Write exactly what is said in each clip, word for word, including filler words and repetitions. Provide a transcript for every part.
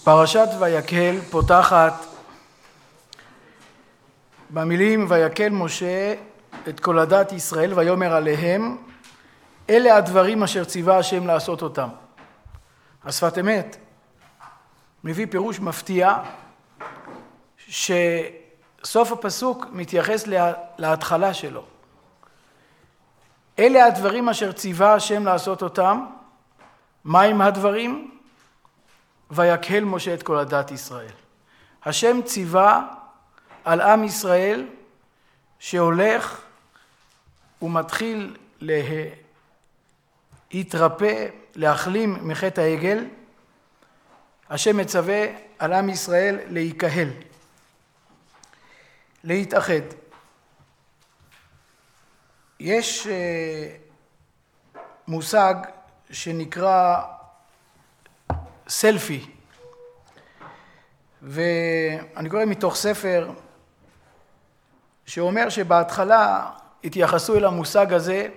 פרשת ויקהל פותחת במילים ויקהל משה את כל עדת ישראל ויאמר עליהם אלה הדברים אשר ציווה השם לעשות אותם. השפת אמת מביא פירוש מפתיע שסוף הפסוק מתייחס להתחלה שלו. אלה הדברים אשר ציווה השם לעשות אותם. מהם הדברים? ויקהל משה את כל עדת ישראל. השם ציווה על עם ישראל שהולך ומתחיל להתרפא, להחלים מחטא העגל. השם מצווה על עם ישראל להיקהל, להתאחד. יש מושג שנקרא סלפי, ואני קורא מתוך ספר שאומר שבהתחלה התייחסו אל המושג הזה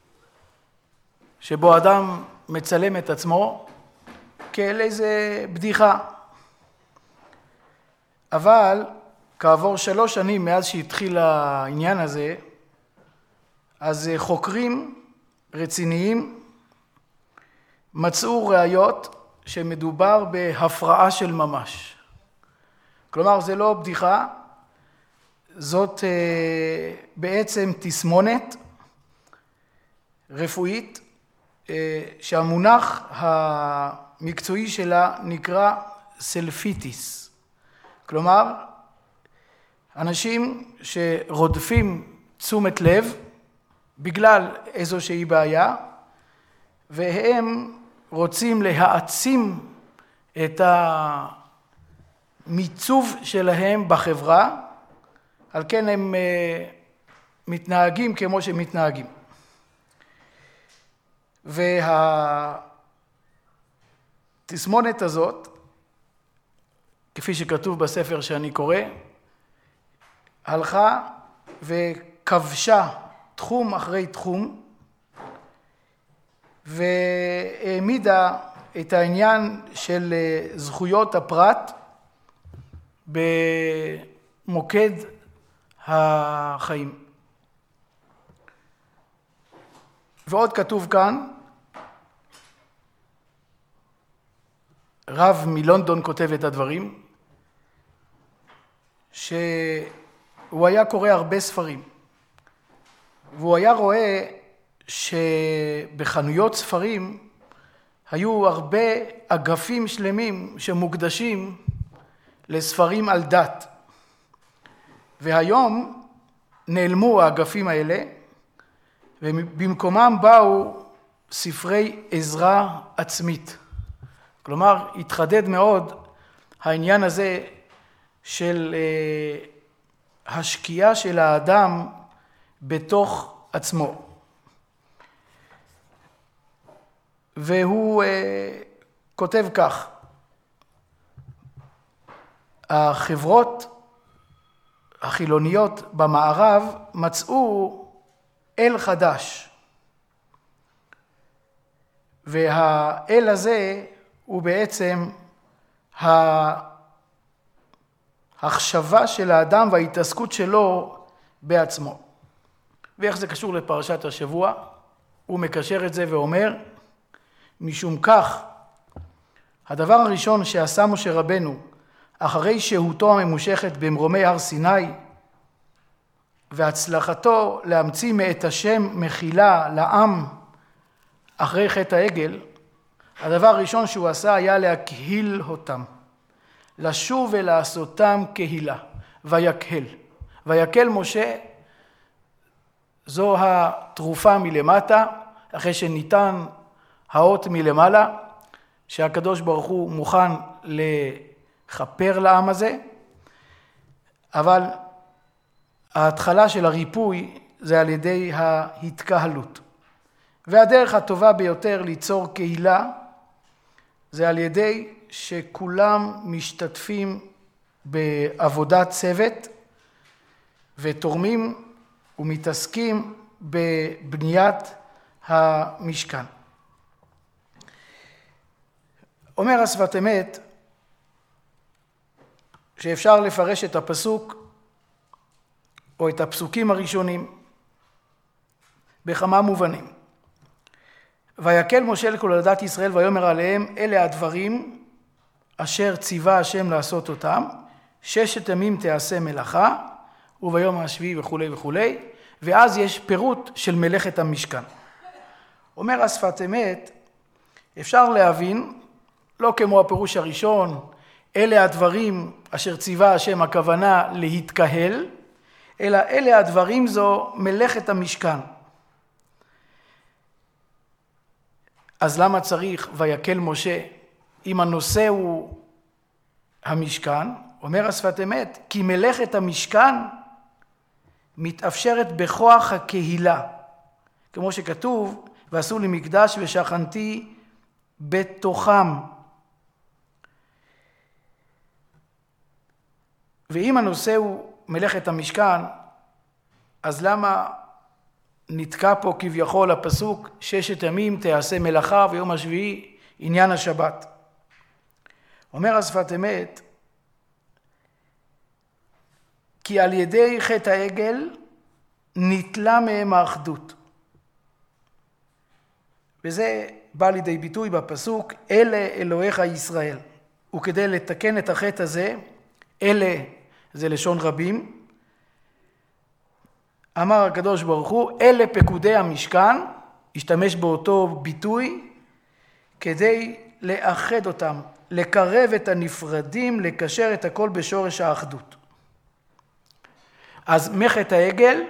שבו אדם מצלם את עצמו כאל איזה בדיחה, אבל כעבור שלוש שנים מאז שהתחיל העניין הזה, אז חוקרים רציניים מצאו ראיות שמדובר בהפרעה של ממש. כלומר, זה לא בדיחה, זאת בעצם תסמונת רפואית שהמונח המקצועי שלה נקרא סלפיטיס. כלומר, אנשים שרודפים תשומת לב בגלל איזושהי בעיה, והם רוצים להעצים את המיצוב שלהם בחברה, על כן הם מתנהגים כמו שמתנהגים. והתסמונת הזאת, כפי שכתוב בספר שאני קורא, הלכה וכבשה תחום אחרי תחום, והעמידה את העניין של זכויות הפרט במוקד החיים. ועוד כתוב כאן, רב מלונדון כותב את הדברים, שהוא היה קורא הרבה ספרים, והוא היה רואה שבחנויות ספרים היו הרבה אגפים שלמים שמוקדשים לספרים על דת. והיום נעלמו האגפים האלה, ובמקומם באו ספרי עזרה עצמית. כלומר, התחדד מאוד העניין הזה של השקיעה של האדם בתוך עצמו. והוא כותב כך, החברות החילוניות במערב מצאו אל חדש, והאל הזה הוא בעצם ההחשבה של האדם וההתעסקות שלו בעצמו. ואיך זה קשור לפרשת השבוע? הוא מקשר את זה ואומר, משום כך, הדבר הראשון שעשה משה רבנו, אחרי שהותו הממושכת במרומי הר סיני, והצלחתו להמציא מאת השם מחילה לעם אחרי חטא העגל, הדבר הראשון שהוא עשה היה להקהיל אותם, לשוב ולעשותם קהילה, ויקהל. ויקהל משה, זו התרופה מלמטה, אחרי שניתן האות מלמעלה, שהקדוש ברוך הוא מוכן לכפר לעם הזה, אבל ההתחלה של הריפוי זה על ידי ההתקהלות. והדרך הטובה ביותר ליצור קהילה זה על ידי שכולם משתתפים בעבודת צוות ותורמים ומתעסקים בבניית המשכן. אומר השפת אמת שאפשר לפרש את הפסוק או את הפסוקים הראשונים בכמה מובנים. ויקל משה לכל עדת ישראל ויאמר עליהם, אלה הדברים אשר ציווה השם לעשות אותם, ששת ימים תעשה מלאכה, וביום השביעי וכו' וכו', ואז יש פירוט של מלאכת המשכן. אומר השפת אמת, אפשר להבין, לא כמו הפירוש הראשון, אלה הדברים אשר ציווה השם, הכוונה להתקהל, אלא אלה הדברים זו מלאכת המשכן. אז למה צריך ויקל משה אם הנושא הוא המשכן? אומר השפת אמת, כי מלאכת המשכן מתאפשרת בכוח הקהילה. כמו שכתוב, ועשו לי מקדש ושכנתי בתוכם. ואם הנושא הוא מלאכת המשכן, אז למה נתקע פה כביכול הפסוק ששת ימים תעשה מלאכה ויום השביעי עניין השבת? אומר השפת אמת, כי על ידי חטא העגל נטלה מהם האחדות. וזה בא לידי ביטוי בפסוק, אלה אלוהיך ישראל. וכדי לתקן את החטא הזה, אלה זה לשון רבים, אמר הקדוש ברוך הוא, אלה פקודי המשכן, השתמש באותו ביטוי, כדי לאחד אותם, לקרב את הנפרדים, לקשר את הכל בשורש האחדות. אז מחטא העגל,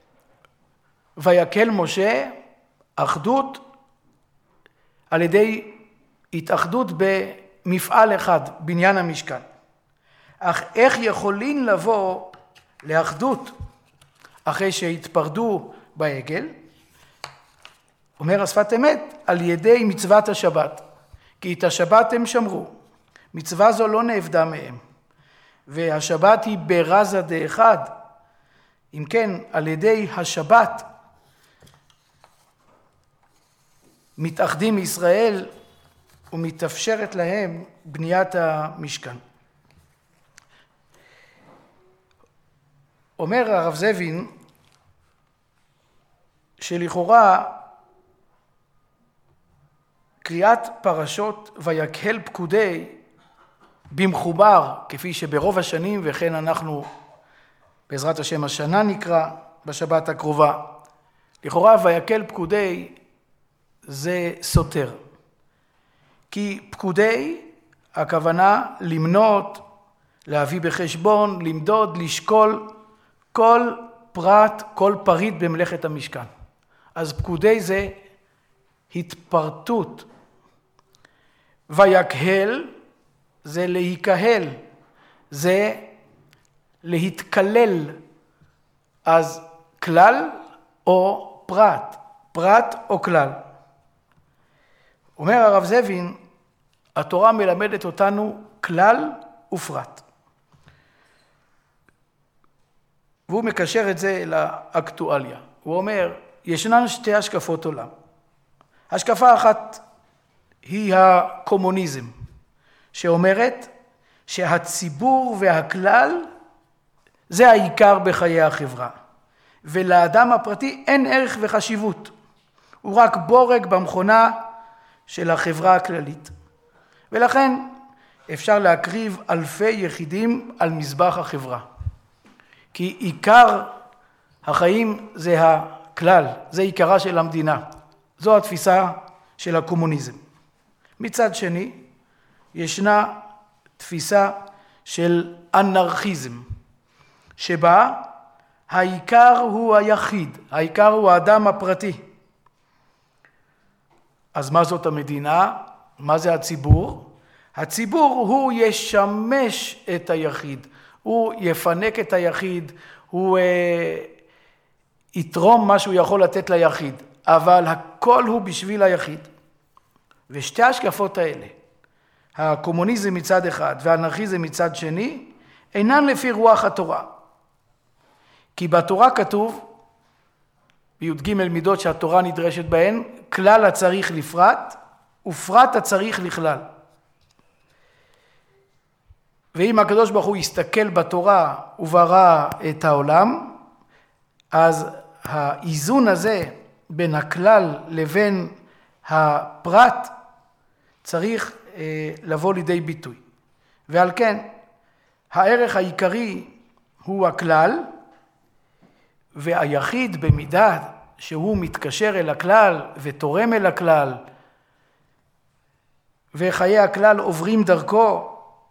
ויקל משה, אחדות, על ידי התאחדות במפעל אחד, בניין המשכן. אך איך יכולים לבוא לאחדות אחרי שהתפרדו בעגל? אומר השפת אמת, על ידי מצוות השבת. כי את השבת הם שמרו. מצווה זו לא נאבדה מהם. והשבת היא ברזה דאחד. אם כן, על ידי השבת מתאחדים ישראל ומתאפשרת להם בניית המשכן. אומר הרב זבין שלכאורה קריאת פרשות ויקהל פקודי במחובר, כפי שברוב השנים, וכן אנחנו בעזרת השם השנה נקרא בשבת הקרובה, לכאורה ויקהל פקודי זה סותר. כי פקודי הכוונה למנות, להביא בחשבון, למדוד, לשקול כל פרט, כל פריט במלאכת המשכן. אז פקודי זה התפרטות. ויקהל זה להיקהל, זה להתקלל. אז כלל או פרט, פרט או כלל. אומר הרב זבין, התורה מלמדת אותנו כלל ופרט. והוא מקשר את זה לאקטואליה. הוא אומר, ישנן שתי השקפות עולם. השקפה אחת היא הקומוניזם, שאומרת שהציבור והכלל זה העיקר בחיי החברה. ולאדם הפרטי אין ערך וחשיבות. הוא רק בורג במכונה של החברה הכללית. ולכן אפשר להקריב אלפי יחידים על מזבח החברה. כי עיקר החיים זה הכלל, זה עיקרה של המדינה. זו התפיסה של הקומוניזם. מצד שני, ישנה תפיסה של אנרכיזם, שבה העיקר הוא היחיד, העיקר הוא האדם הפרטי. אז מה זאת המדינה? מה זה הציבור? הציבור הוא ישמש את היחיד, הוא יפנק את היחיד, הוא אה, יתרום מה שהוא יכול לתת ליחיד, אבל הכל הוא בשביל היחיד. ושתי השקפות האלה, הקומוניזם מצד אחד והאנרכיזם מצד שני, אינן לפי רוח התורה. כי בתורה כתוב, בי"ג מידות שהתורה נדרשת בהן, כלל הצריך לפרט, ופרט הצריך לכלל. ואם הקדוש ברוך הוא יסתכל בתורה וברא את העולם, אז האיזון הזה בין הכלל לבין הפרט צריך אה, לבוא לידי ביטוי. ועל כן, הערך העיקרי הוא הכלל, והיחיד במידה שהוא מתקשר אל הכלל ותורם אל הכלל, וחיי הכלל עוברים דרכו,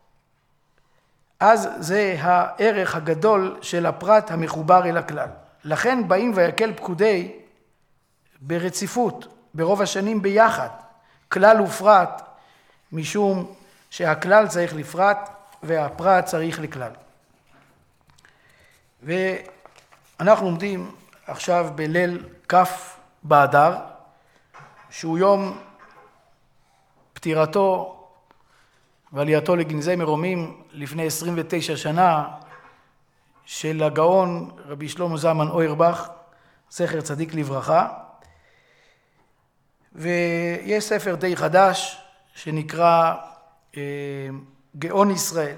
אז זה הערך הגדול של הפרט המחובר אל הכלל. לכן באים ויקל פקודי ברציפות, ברוב השנים ביחד, כלל ופרט, משום שהכלל צריך לפרט והפרט צריך לכלל. ואנחנו עומדים עכשיו בליל כף באדר, שהוא יום פטירתו ועלייתו לגנזי מרומים לפני עשרים ותשע שנה של הגאון רבי שלמה זלמן אוירבך, זכר צדיק לברכה. ויש ספר די חדש שנקרא אה, גאון ישראל,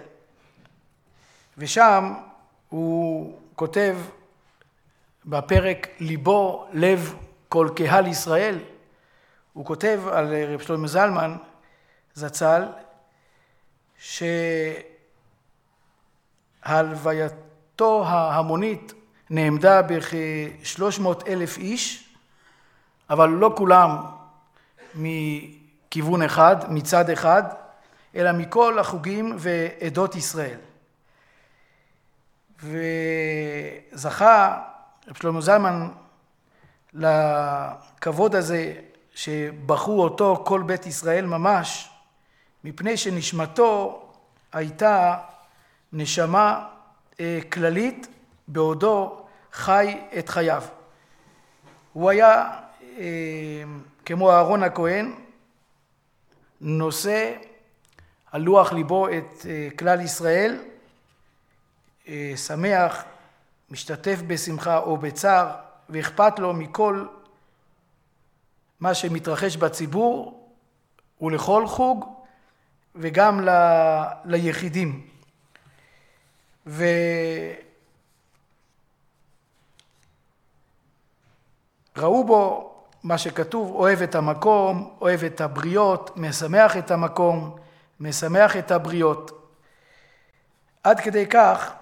ושם הוא כותב בפרק ליבו לב כל קהל ישראל, הוא כותב על רבי שלמה זלמן זצ"ל שהלווייתו ההמונית נעמדה בכ-שלוש מאות אלף איש, אבל לא כולם מכיוון אחד, מצד אחד, אלא מכל החוגים ועדות ישראל. וזכה רבי שלמה זלמן לכבוד הזה שבחרו אותו כל בית ישראל ממש, מפני שנשמתו הייתה נשמה כללית בעודו חי את חייו. הוא היה כמו אהרון הכהן, נושא על לוח ליבו את כלל ישראל, שמח, משתתף בשמחה או בצער, ואכפת לו מכל מה שמתרחש בציבור ולכל חוג וגם ל... ליחידים. וראו בו מה שכתוב, אוהב את המקום, אוהב את הבריות, משמח את המקום, משמח את הבריות. עד כדי כך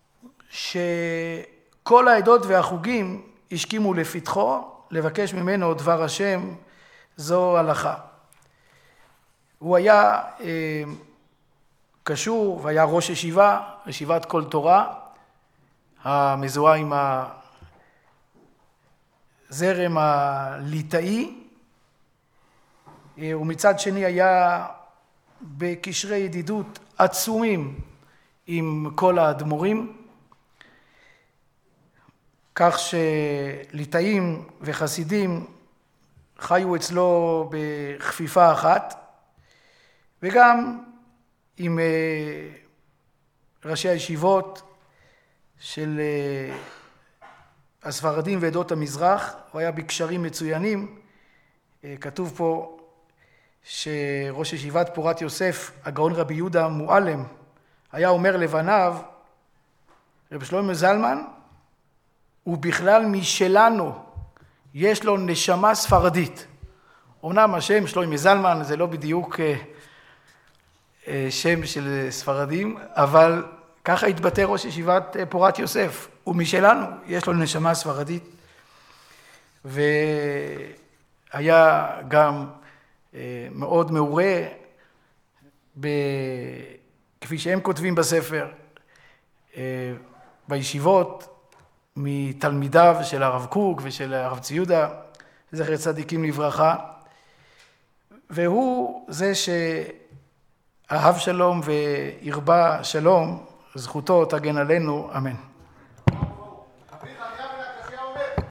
שכל העדות והחוגים השכימו לפתחו לבקש ממנו דבר השם, זו הלכה. הוא היה אה, קשור והיה ראש ישיבה, ישיבת כל תורה, המזוהה עם הזרם הליטאי, ומצד שני היה בקשרי ידידות עצומים עם כל האדמו"רים, כך שליטאים וחסידים חיו אצלו בכפיפה אחת, וגם עם ראשי הישיבות של הספרדים ועדות המזרח, הוא היה בקשרים מצוינים. כתוב פה שראש ישיבת פורת יוסף, הגאון רבי יהודה מועלם, היה אומר לבניו, רבי שלמה זלמן הוא בכלל משלנו, יש לו נשמה ספרדית. אומנם השם שלמה זלמן זה לא בדיוק שם של ספרדים, אבל ככה התבטא ראש ישיבת פורת יוסף, הוא משלנו, יש לו נשמה ספרדית. והיה גם מאוד מעורה, כפי שהם כותבים בספר, בישיבות, מתלמידיו של הרב קוק ושל הרב ציודה, זכר צדיקים לברכה, והוא זה שאהב שלום והרבה שלום, זכותו תגן עלינו, אמן.